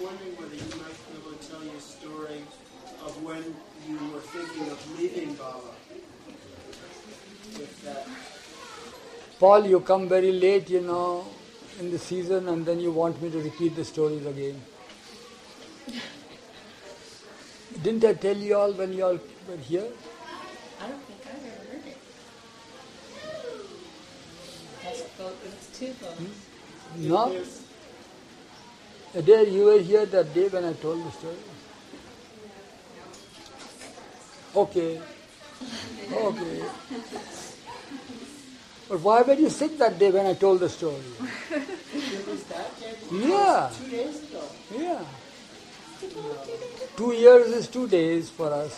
wondering whether you might be able to tell your story of when you were thinking of leaving Baba. If that... Paul, you come very late, in the season, and then you want me to repeat the stories again. Didn't I tell you all when you all were here? I don't think I've ever heard it. It's too close. No? Adair, you were here that day when I told the story? Okay. But why were you sick that day when I told the story? It was that day? Yeah. 2 days ago. Yeah. 2 years is 2 days for us.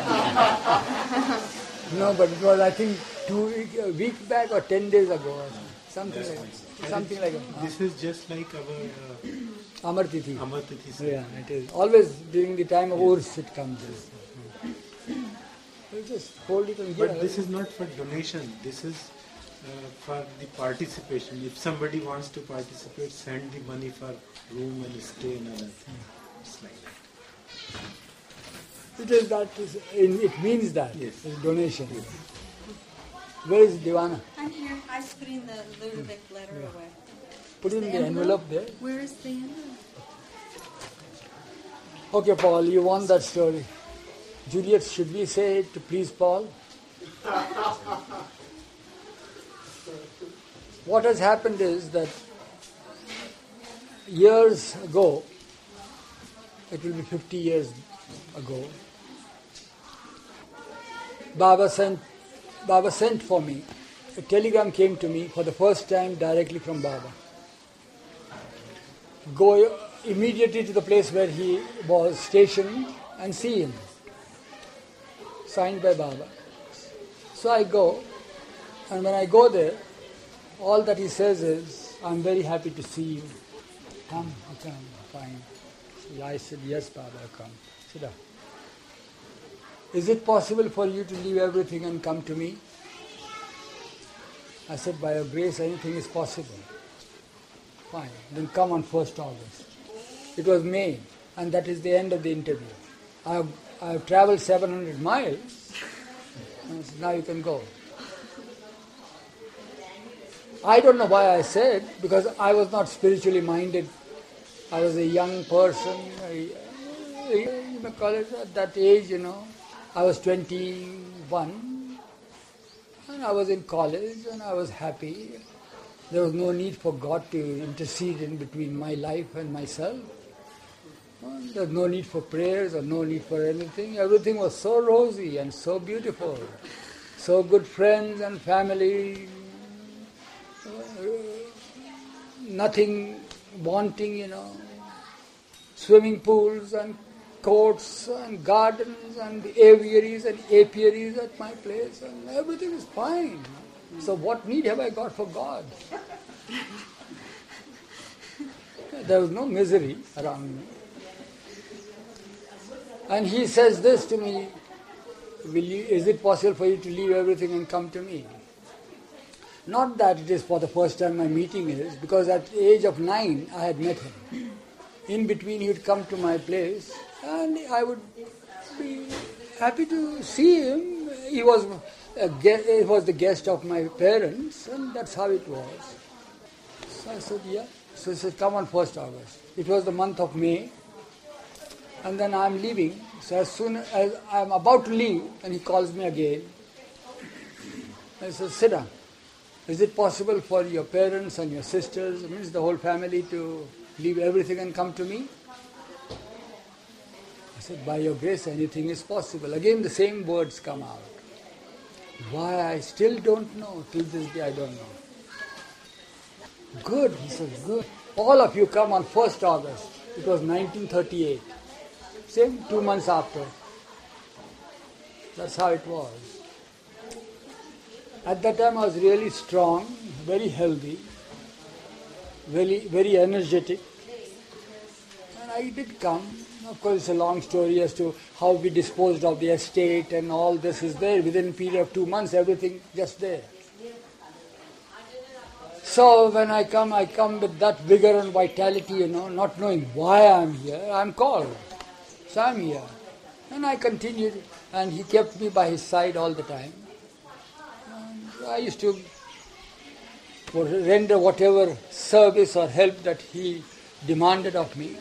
No, but it was, I think, a week back or 10 days ago or something like that. This is just like our Amar Tithi. Amar Tithi. Yeah, it is. Always during the time of Urs it comes. We'll just hold it and give. But this is not for donation. This is for the participation. If somebody wants to participate, send the money for room and stay and other thing. It's like that. It is that. It means that. Yes. It's donation. Yes. Where is Divana? I'm here. I was putting the Ludovic letter away. Put in the envelope there. Where is the envelope? Okay, Paul, you want that story. Juliet, should we say it to please Paul? What has happened is that years ago, it will be 50 years ago, Baba sent for me. A telegram came to me for the first time directly from Baba. Go immediately to the place where he was stationed and see him. Signed by Baba. So I go, and when I go there, all that he says is, I'm very happy to see you. Come, fine. So I said, yes, Baba, come. Sit down. Is it possible for you to leave everything and come to me? I said, by your grace, anything is possible. Fine. Then come on 1st August. It was May, and that is the end of the interview. I have traveled 700 miles, and so now you can go. I don't know why I said, because I was not spiritually minded. I was a young person, you may call it at that age, I was 21, and I was in college, and I was happy. There was no need for God to intercede in between my life and myself. There was no need for prayers or no need for anything. Everything was so rosy and so beautiful. So good friends and family. Nothing wanting, Swimming pools and courts and gardens and aviaries and apiaries at my place. And everything is fine. So what need have I got for God? There was no misery around me. And he says this to me, is it possible for you to leave everything and come to me? Not that it is for the first time my meeting is, because at the age of 9 I had met him. In between he would come to my place and I would be happy to see him. He was the guest of my parents, and that's how it was. So I said, yeah. So he said, come on 1st August. It was the month of May. And then I'm leaving. So as soon as I'm about to leave, and he calls me again. I said, sit down. Is it possible for your parents and your sisters, means the whole family, to leave everything and come to me? I said, by your grace, anything is possible. Again, the same words come out. Why, I still don't know. Till this day, I don't know. Good, he said, good. All of you come on 1st August. It was 1938. Same 2 months after. That's how it was. At that time I was really strong, very healthy, very, very energetic. And I did come. Of course, it's a long story as to how we disposed of the estate, and all this is there. Within a period of 2 months, everything just there. So when I come with that vigor and vitality, not knowing why I'm here. I'm called. So I'm here. And I continued, and he kept me by his side all the time. And I used to render whatever service or help that he demanded of me.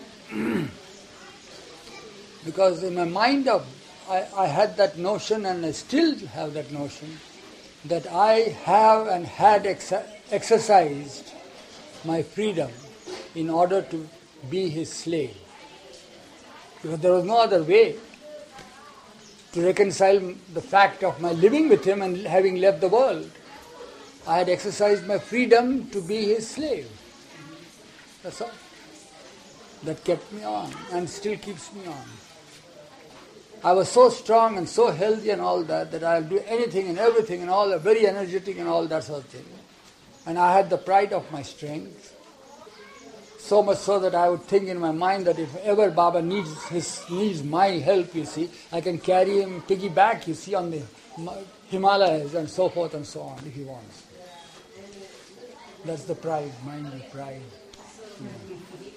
Because in my mind, I had that notion, and I still have that notion, that I have and had exercised my freedom in order to be his slave. Because there was no other way to reconcile the fact of my living with him and having left the world. I had exercised my freedom to be his slave. That's all. That kept me on and still keeps me on. I was so strong and so healthy and all that I'll do anything and everything and all, very energetic and all that sort of thing. And I had the pride of my strength. So much so that I would think in my mind that if ever Baba needs my help, I can carry him piggyback, on the Himalayas and so forth and so on, if he wants. That's the pride, mind pride. Yeah.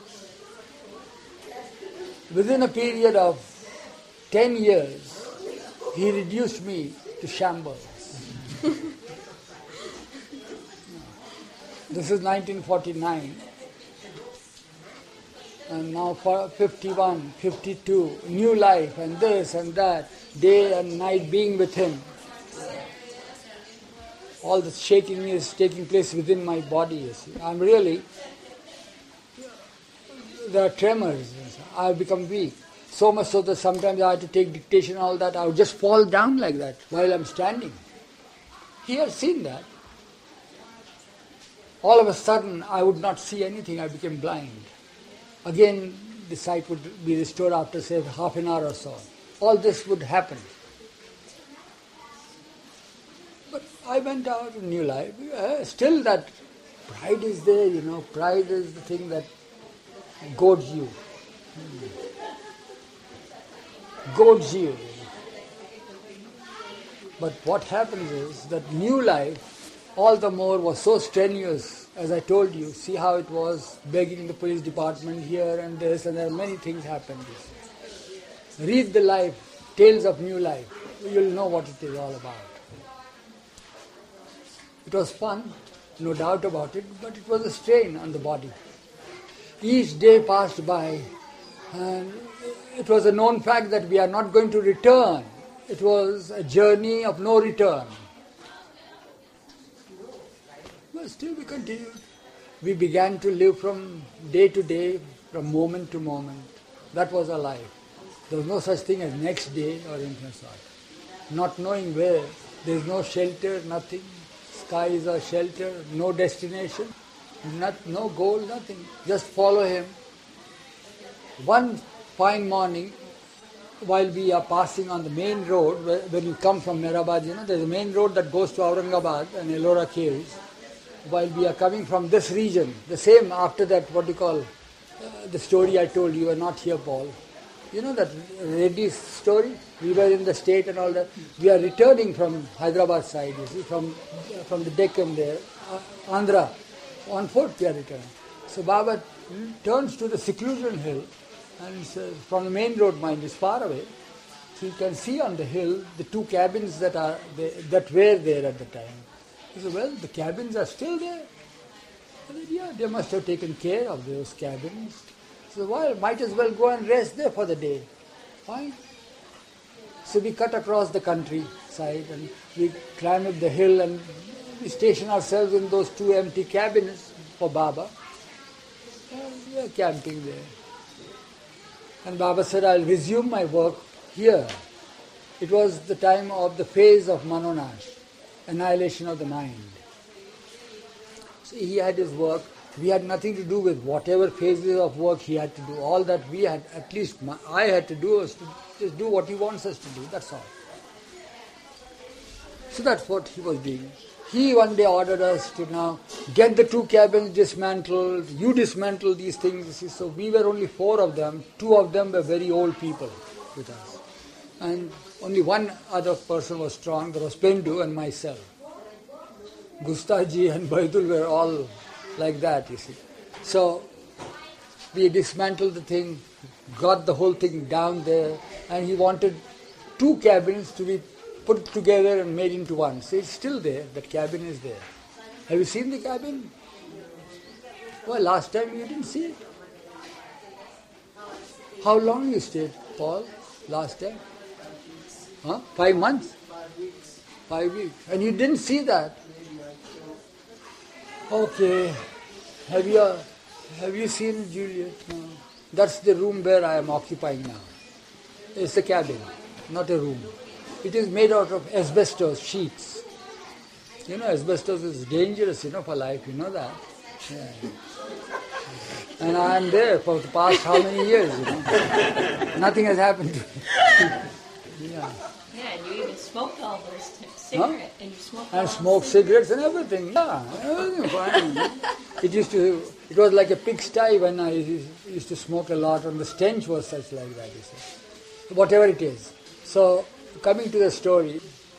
Within a period of 10 years, he reduced me to shambles. This is 1949. And now for 51, 52, new life and this and that, day and night being with him. All the shaking is taking place within my body, I'm really, there are tremors. I've become weak. So much so that sometimes I had to take dictation and all that. I would just fall down like that while I'm standing. He had seen that. All of a sudden, I would not see anything. I became blind. Again, the sight would be restored after, say, half an hour or so. All this would happen. But I went out in new life. Still that pride is there, Pride is the thing that goads you. Goads you. But what happens is that new life, all the more, was so strenuous. As I told you, see how it was begging the police department here and this, and there are many things happened. Read the life, Tales of New Life. You'll know what it is all about. It was fun, no doubt about it, but it was a strain on the body. Each day passed by, and it was a known fact that we are not going to return. It was a journey of no return. But still we continued. We began to live from day to day, from moment to moment. That was our life. There was no such thing as next day or anything like that. Not knowing where, there is no shelter, nothing. Sky is our shelter, no destination, no goal, nothing. Just follow him. One fine morning, while we are passing on the main road, when you come from Mehrabad, there's a main road that goes to Aurangabad and Ellora Caves. While we are coming from this region, the same after that, the story I told you, are not here, Paul. You know that Reddy's story? We were in the state and all that. We are returning from Hyderabad side, from the Deccan there, Andhra. On foot we are returning. So Baba turns to the seclusion hill and says, from the main road, mind is far away. So you can see on the hill the two cabins that were there at the time. He said, well, the cabins are still there. I said, yeah, they must have taken care of those cabins. So, well, might as well go and rest there for the day. Fine. So we cut across the countryside and we climb up the hill and we station ourselves in those two empty cabins for Baba. And we are camping there. And Baba said, I'll resume my work here. It was the time of the phase of Manonash, annihilation of the mind. So he had his work. We had nothing to do with whatever phases of work he had to do. All that we had, at least I had to do, was to just do what he wants us to do. That's all. So that's what he was doing. He one day ordered us to now get the two cabins dismantled. You dismantle these things. So we were only 4 of them. 2 of them were very old people with us. And only one other person was strong. There was Pendu and myself. Gustaji and Baidul were all like that, you see. So we dismantled the thing, got the whole thing down there, and he wanted 2 cabins to be put together and made into one. So it's still there, that cabin is there. Have you seen the cabin? Well, last time you didn't see it. How long you stayed, Paul, last time? 5 months? 5 weeks. 5 weeks. And you didn't see that? Okay. Have you seen Juliet? No. That's the room where I am occupying now. It's a cabin, not a room. It is made out of asbestos sheets. You know, asbestos is dangerous, for life. You know that. Yeah. And I am there for the past how many years, Nothing has happened to me. Yeah. Yeah, and you even smoked all those cigarettes. And you smoked all And those smoked cigarettes and everything. Yeah, everything fine. It was like a pigsty when I used to smoke a lot, and the stench was such like that, you see. Whatever it is. So, coming to the story,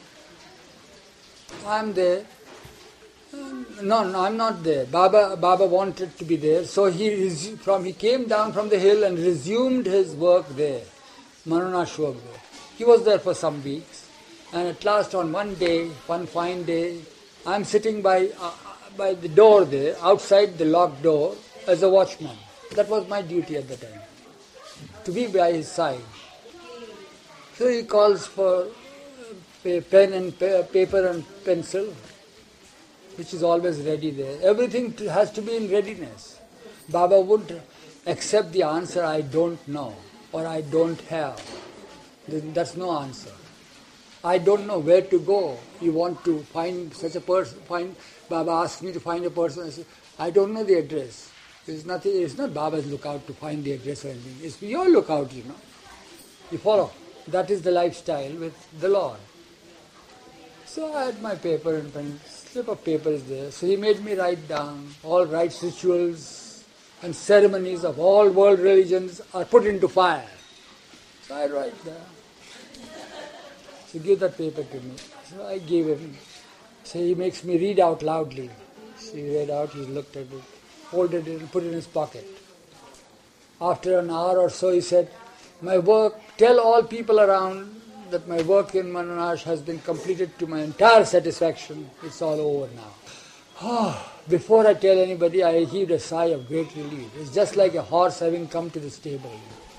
I'm there. No, I'm not there. Baba wanted to be there, so he came down from the hill and resumed his work there, Mananash work there. He was there for some weeks, and at last on one fine day, I'm sitting by the door there, outside the locked door, as a watchman. That was my duty at the time, to be by his side. So he calls for pen and paper and pencil, which is always ready there. Everything has to be in readiness. Baba wouldn't accept the answer, I don't know, or I don't have. That's no answer. I don't know where to go. You want to find such a person, Baba asked me to find a person. I said, I don't know the address. It's not Baba's lookout to find the address or anything. It's your lookout, You follow. That is the lifestyle with the Lord. So I had my paper and pen. Slip of paper is there. So he made me write down all rites, rituals and ceremonies of all world religions are put into fire. So I write there. So give that paper to me. So I gave him. So he makes me read out loudly. So he read out, he looked at it, folded it and put it in his pocket. After an hour or so he said, my work, tell all people around that my work in Mananash has been completed to my entire satisfaction. It's all over now. Before I tell anybody, I heaved a sigh of great relief. It's just like a horse having come to the stable.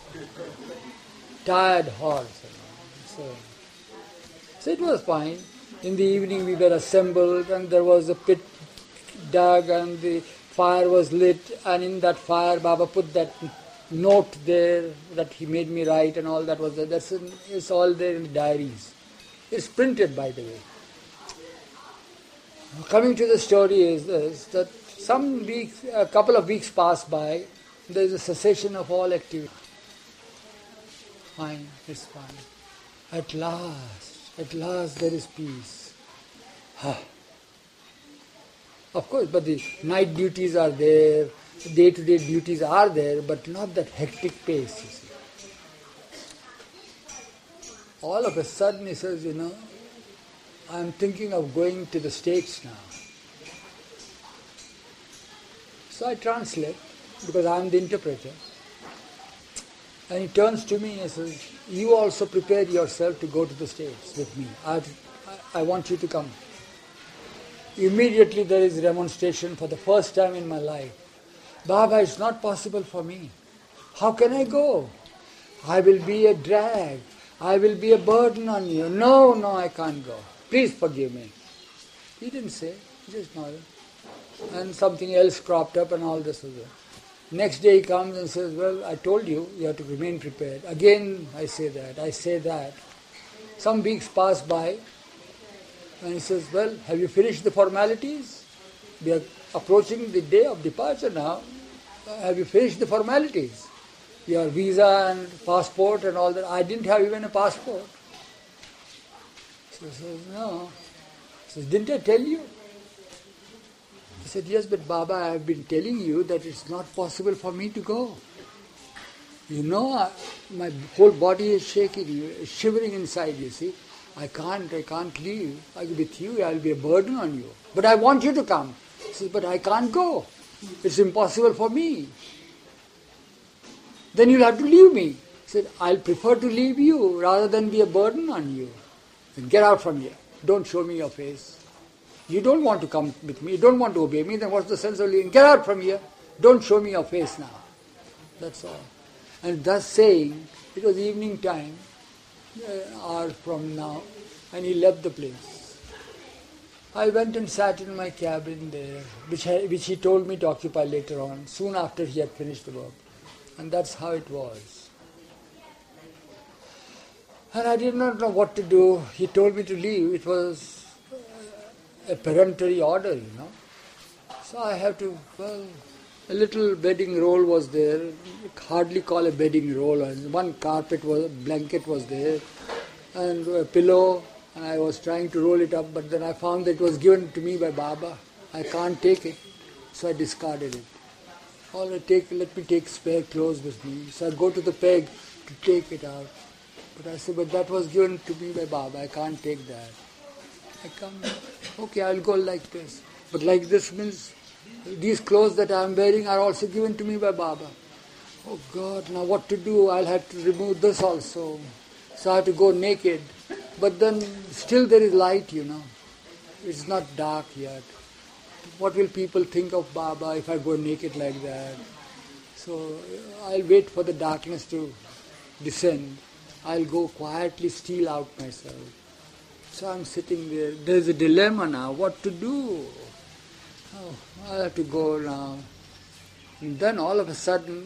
Tired horse. So it was fine. In the evening we were assembled and there was a pit dug and the fire was lit, and in that fire Baba put that note there that he made me write and all that was there. It's all there in the diaries. It's printed, by the way. Coming to the story is this, that a couple of weeks pass by, there is a cessation of all activity. Fine, it's fine. At last there is peace. Of course, but the night duties are there, day-to-day duties are there, but not that hectic pace, you see. All of a sudden he says, I'm thinking of going to the States now. So I translate, because I'm the interpreter. And he turns to me and says, you also prepare yourself to go to the States with me. I want you to come. Immediately there is remonstration for the first time in my life. Baba, it's not possible for me. How can I go? I will be a drag. I will be a burden on you. No, I can't go. Please forgive me. He didn't say, he just nodded. And something else cropped up and all this was there. Next day he comes and says, well, I told you, you have to remain prepared. Again I say that. Some weeks pass by and he says, well, have you finished the formalities? We are approaching the day of departure now. Have you finished the formalities? Your visa and passport and all that. I didn't have even a passport. So he says, no. He says, didn't I tell you? He said, yes, but Baba, I have been telling you that it's not possible for me to go. My whole body is shaking, shivering inside, you see. I can't leave. I'll be with you, I'll be a burden on you. But I want you to come. He says, but I can't go. It's impossible for me. Then you'll have to leave me. He said, I'll prefer to leave you rather than be a burden on you. Then get out from here. Don't show me your face. You don't want to come with me, you don't want to obey me, then what's the sense of leaving? Get out from here. Don't show me your face now. That's all. And thus saying, it was evening time, hour from now, and he left the place. I went and sat in my cabin there, which he told me to occupy later on, soon after he had finished the work. And that's how it was. And I did not know what to do. He told me to leave. It was a peremptory order, So I have to, a little bedding roll was there, hardly call a bedding roll. One blanket was there, and a pillow, and I was trying to roll it up, but then I found that it was given to me by Baba. I can't take it, so I discarded it. All right, let me take spare clothes with me. So I go to the peg to take it out. But I said, but that was given to me by Baba, I can't take that. I come, okay, I'll go like this. But like this means these clothes that I am wearing are also given to me by Baba. Oh God, now what to do? I'll have to remove this also. So I have to go naked. But then still there is light, It's not dark yet. What will people think of Baba if I go naked like that? So I'll wait for the darkness to descend. I'll go quietly steal out myself. So I'm sitting there. There's a dilemma now. What to do? Oh, I'll have to go now. And then all of a sudden,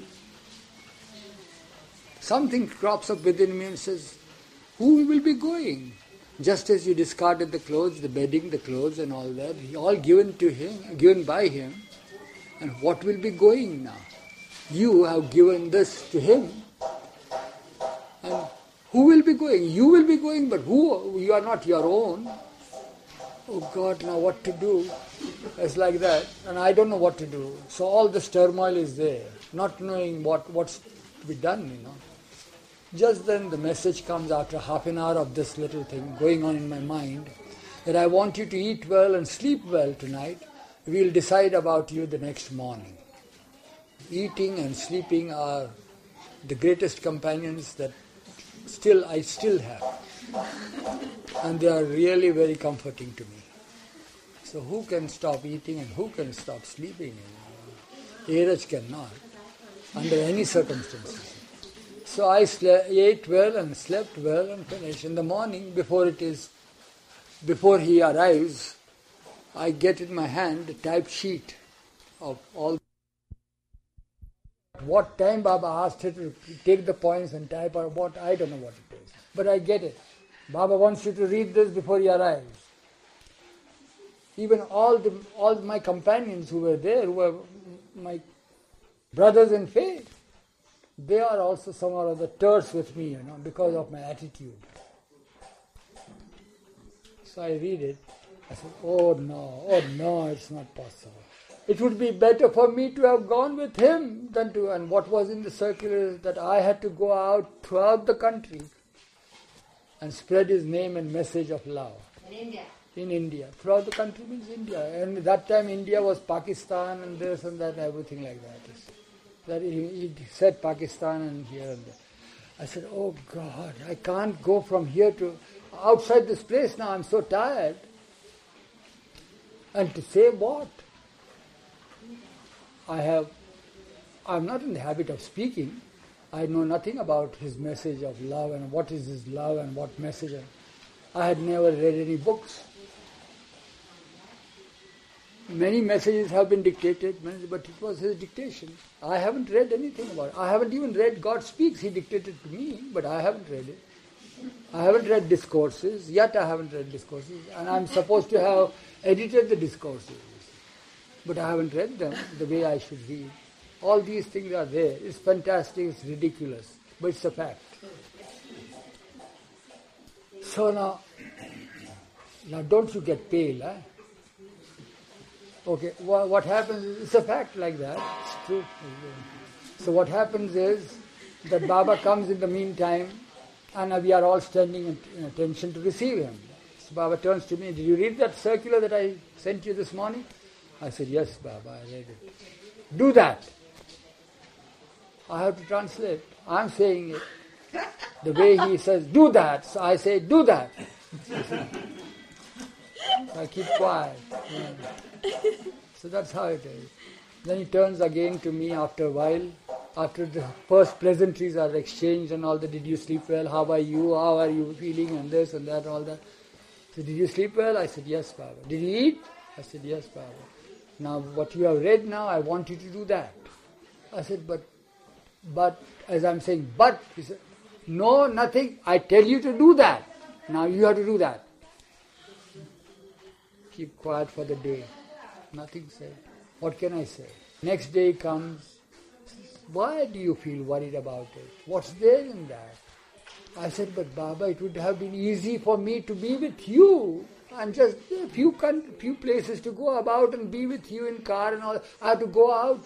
something crops up within me and says, who will be going? Just as you discarded the clothes, the bedding, the clothes and all that, all given to him, given by him. And what will be going now? You have given this to him. And who will be going? You will be going, but who? You are not your own. Oh God, now what to do? It's like that. And I don't know what to do. So all this turmoil is there, not knowing what's to be done, Just then the message comes after half an hour of this little thing going on in my mind, that I want you to eat well and sleep well tonight. We'll decide about you the next morning. Eating and sleeping are the greatest companions that I still have. And they are really very comforting to me. So who can stop eating and who can stop sleeping? Airaj cannot, under any circumstances. So I ate well and slept well and finished. In the morning, before he arrives, I get in my hand a typed sheet of all. What time Baba asked her to take the points and type or what, I don't know what it is. But I get it. Baba wants you to read this before he arrives. Even all my companions who were there, who were my brothers in faith, they are also somehow or other terse with me, because of my attitude. So I read it. I said, oh no, it's not possible. It would be better for me to have gone with him than to, and what was in the circular is that I had to go out throughout the country and spread his name and message of love. In India. Throughout the country means India. And at that time India was Pakistan and this and that, everything like that. That he said Pakistan and here and there. I said, oh God, I can't go from here to outside this place now, I'm so tired. And to say what? I'm not in the habit of speaking. I know nothing about his message of love and what is his love and what message. I had never read any books. Many messages have been dictated, but it was his dictation. I haven't read anything about it. I haven't even read God Speaks. He dictated to me, but I haven't read it. I haven't read discourses. Yet I haven't read discourses. And I'm supposed to have edited the discourses. But I haven't read them the way I should read. All these things are there. It's fantastic, it's ridiculous, but it's a fact. So now don't you get pale, eh? Okay, what happens is, it's a fact like that, it's true. So what happens is that Baba comes in the meantime and we are all standing in attention to receive him. So Baba turns to me, did you read that circular that I sent you this morning? I said, yes, Baba, I read it. Do that. I have to translate. I'm saying it the way he says, do that. So I say, do that. So I keep quiet. Yeah. So that's how it is. Then he turns again to me after a while, after the first pleasantries are exchanged and all that, did you sleep well, how are you feeling, and this and that, all that. So did you sleep well? I said, yes, Baba. Did you eat? I said, yes, Baba. Now what you have read now, I want you to do that. I said, but, as I'm saying, but, he said, no, nothing, I tell you to do that. Now you have to do that. Keep quiet for the day. Nothing said. What can I say? Next day comes. Why do you feel worried about it? What's there in that? I said, but Baba, it would have been easy for me to be with you. And just a few places to go about and be with you in car and all. I have to go out.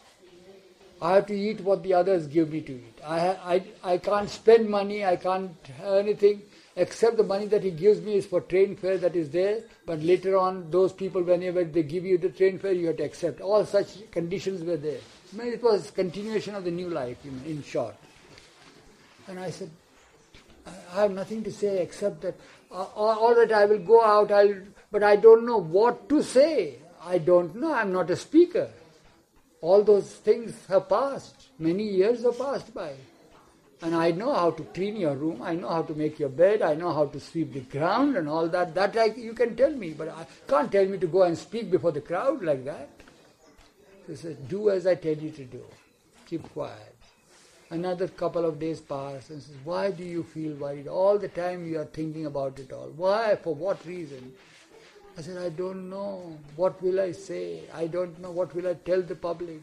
I have to eat what the others give me to eat. I can't spend money, I can't have anything, except the money that he gives me is for train fare that is there. But later on, those people, whenever they give you the train fare, you have to accept. All such conditions were there. I mean, it was continuation of the new life, in short. And I said, I have nothing to say except that, all that I will go out, but I don't know what to say. I don't know, I'm not a speaker. All those things have passed. Many years have passed by. And I know how to clean your room, I know how to make your bed, I know how to sweep the ground and all that. That you can tell me, but I can't tell me to go and speak before the crowd like that. So he says, do as I tell you to do. Keep quiet. Another couple of days pass and says, why do you feel worried? All the time you are thinking about it all. Why? For what reason? I said, I don't know. What will I say? I don't know. What will I tell the public?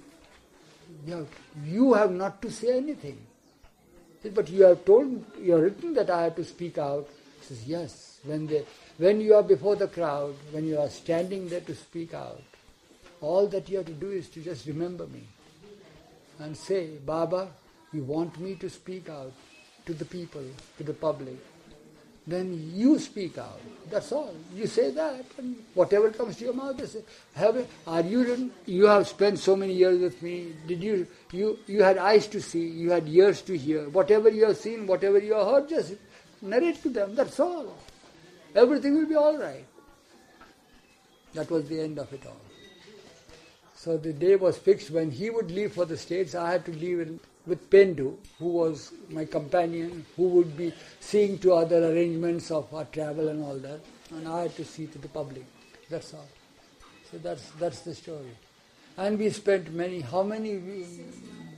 You have not to say anything. But you have written that I have to speak out. He says, yes. When you are before the crowd, when you are standing there to speak out, all that you have to do is to just remember me and say, Baba, you want me to speak out to the people, to the public. Then you speak out. That's all. You say that, and whatever comes to your mouth, you say, you have spent so many years with me. Did you had eyes to see, you had ears to hear. Whatever you have seen, whatever you have heard, just narrate to them. That's all. Everything will be all right. That was the end of it all. So the day was fixed when he would leave for the States. I had to leave with Pendu, who was my companion, who would be seeing to other arrangements of our travel and all that. And I had to see to the public. That's all. So that's the story. And we spent how many? It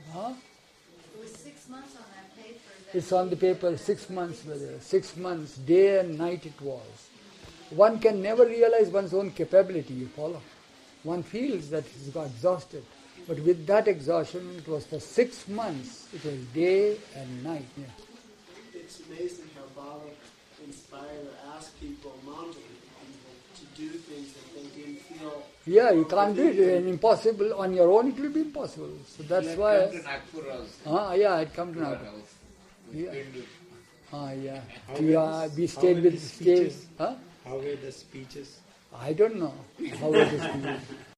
was 6 months on that paper. It's on the paper, 6 months were there. 6 months, day and night it was. One can never realize one's own capability, you follow. One feels that he's got exhausted. But with that exhaustion, it was for 6 months. It was day and night. Yeah. It's amazing how Baba inspired or asked people, mountain people, to do things that they didn't feel. Yeah, you can't do it. It's impossible. On your own, it will be impossible. So that's why. Come to Nagpur also. Yeah, I'd come to Nagpur. Yeah. Yeah. We stayed with the speeches? Huh? How were the speeches? I don't know how were the speeches.